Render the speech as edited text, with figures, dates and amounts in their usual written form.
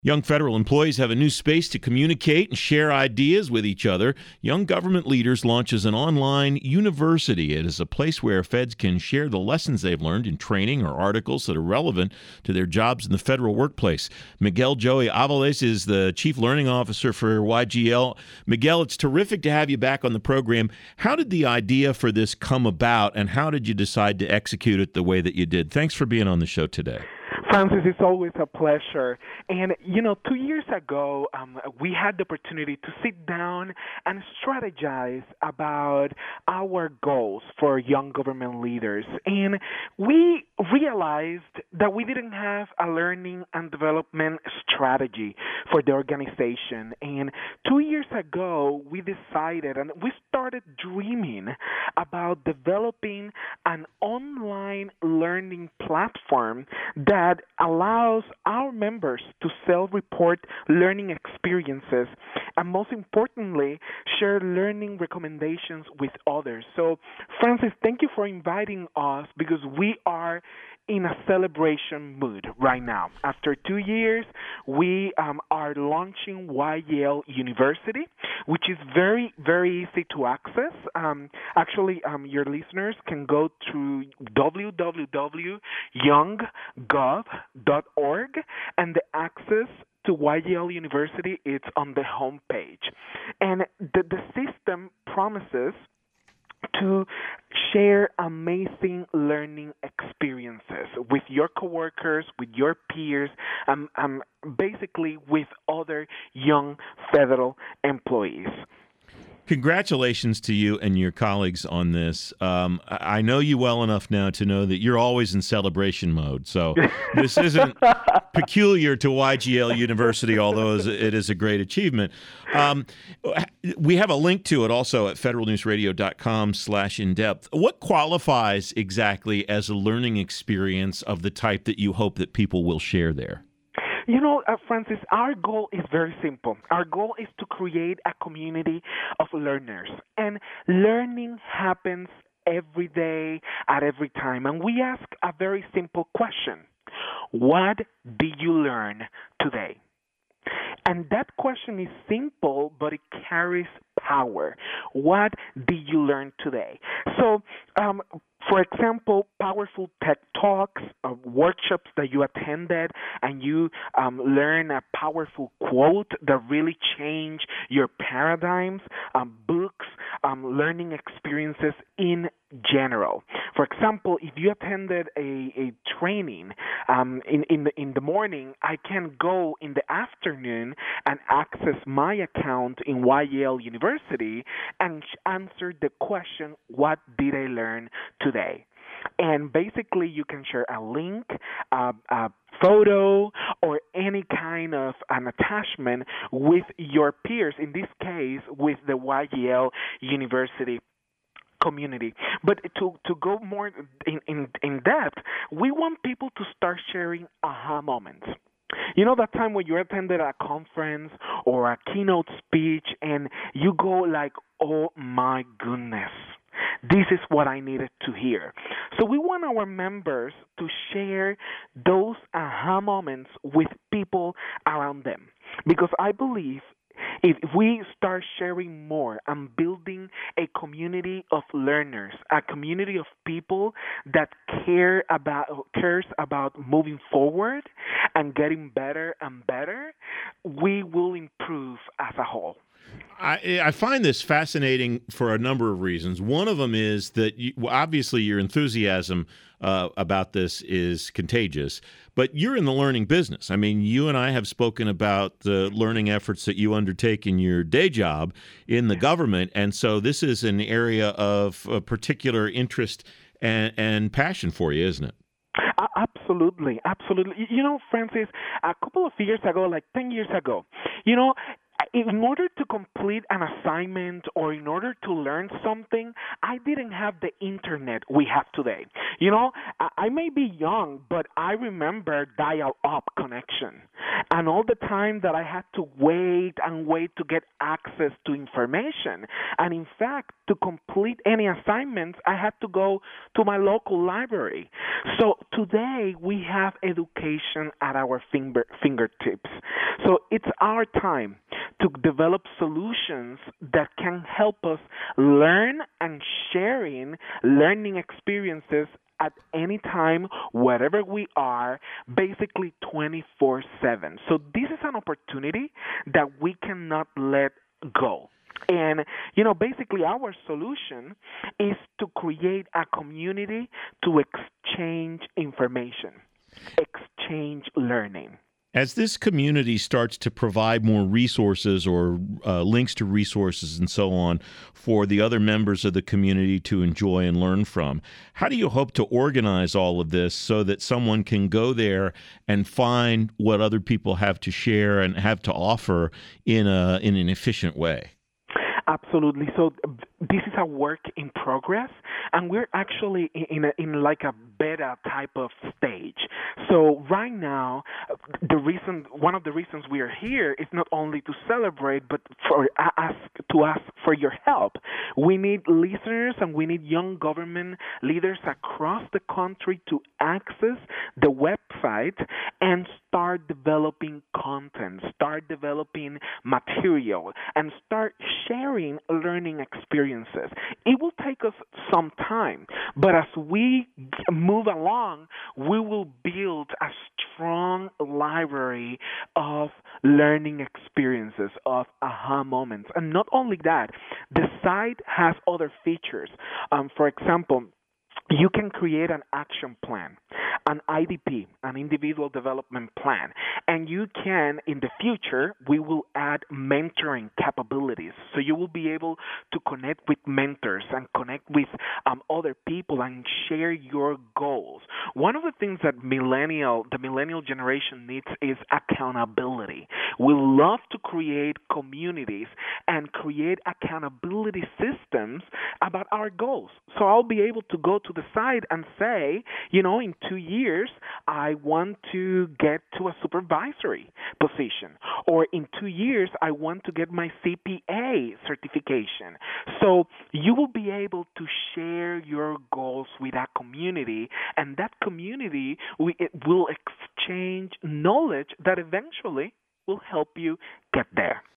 Young federal employees have a new space to communicate and share ideas with each other. Young Government Leaders launches an online university. It is a place where feds can share the lessons they've learned in training or articles that are relevant to their jobs in the federal workplace. Miguel Joey Avales is the Chief Learning Officer for YGL. Miguel, it's terrific to have you back on the program. How did the idea for this come about, and how did you decide to execute it the way that you did? Thanks for being on the show today. Francis, it's always a pleasure. And, 2 years ago, we had the opportunity to sit down and strategize about our goals for young government leaders. And we realized that we didn't have a learning and development strategy for the organization. And 2 years ago, we decided and we started dreaming about developing an online learning platform that allows our members to self-report learning experiences and, most importantly, share learning recommendations with others. So, Francis, thank you for inviting us because we are in a celebration mood right now. After 2 years, we are launching YGL University, which is very, very easy to access. Your listeners can go to www.younggov.org, and the access to YGL University, it's on the homepage. And the system promises to share amazing learning experiences with your coworkers, with your peers, basically with other young federal employees. Congratulations to you and your colleagues on this. I know you well enough now to know that you're always in celebration mode. So this isn't peculiar to YGL University, although it is a great achievement. We have a link to it also at federalnewsradio.com/in-depth. What qualifies exactly as a learning experience of the type that you hope that people will share there? Francis, our goal is very simple. Our goal is to create a community of learners. And learning happens every day, at every time. And we ask a very simple question. What did you learn today? And that question is simple, but it carries power. What did you learn today? So, for example, powerful TED Talks, workshops that you attended, and you learn a powerful quote that really change your paradigms, books, learning experiences in general. For example, if you attended a training in the morning, I can go in the afternoon and access my account in YGL University and answer the question, what did I learn today? And basically, you can share a link, a photo, or any kind of an attachment with your peers, in this case, with the YGL University community. But to go more in depth, we want people to start sharing aha moments. You know that time when you attended a conference or a keynote speech and you go like, oh my goodness, this is what I needed to hear. So we want our members to share those aha moments with people around them, because I believe if we start sharing more and building a community of learners, a community of people that cares about moving forward and getting better and better, we will improve as a whole. I find this fascinating for a number of reasons. One of them is that obviously your enthusiasm about this is contagious, but you're in the learning business. I mean, you and I have spoken about the learning efforts that you undertake in your day job in the government, and so this is an area of particular interest and passion for you, isn't it? Absolutely. Francis, a couple of years ago, like 10 years ago, In order to complete an assignment or in order to learn something, I didn't have the internet we have today. I may be young, but I remember dial-up connection and all the time that I had to wait and wait to get access to information. And in fact, to complete any assignments, I had to go to my local library. So today we have education at our fingertips. So it's our time to develop solutions that can help us learn and sharing learning experiences at any time, wherever we are, basically 24/7. So this is an opportunity that we cannot let go. And, basically our solution is to create a community to exchange information, exchange learning. As this community starts to provide more resources or links to resources and so on for the other members of the community to enjoy and learn from, how do you hope to organize all of this so that someone can go there and find what other people have to share and have to offer in an efficient way? Absolutely. So this is a work in progress, and we're actually in like a beta type of stage. So right now, one of the reasons we are here is not only to celebrate, but to ask for your help. We need listeners and we need young government leaders across the country to access the website and start developing content, start developing material, and start sharing learning experiences. It will take us some time, but as we move along, we will build a strong library of learning experiences, of aha moments. And not only that, the site has other features. For example, you can create an action plan, an IDP, an individual development plan, and you can, in the future, we will add mentoring capabilities. So you will be able to connect with mentors and connect with other people and share your goals. One of the things that the millennial generation needs is accountability. We love to create communities and create accountability systems about our goals. So I'll be able to go to the site and say, in 2 years, I want to get to a supervisory position. Or in 2 years, I want to get my CPA certification. So you will be able to share your goals with a community, and that community will exchange knowledge that eventually will help you get there.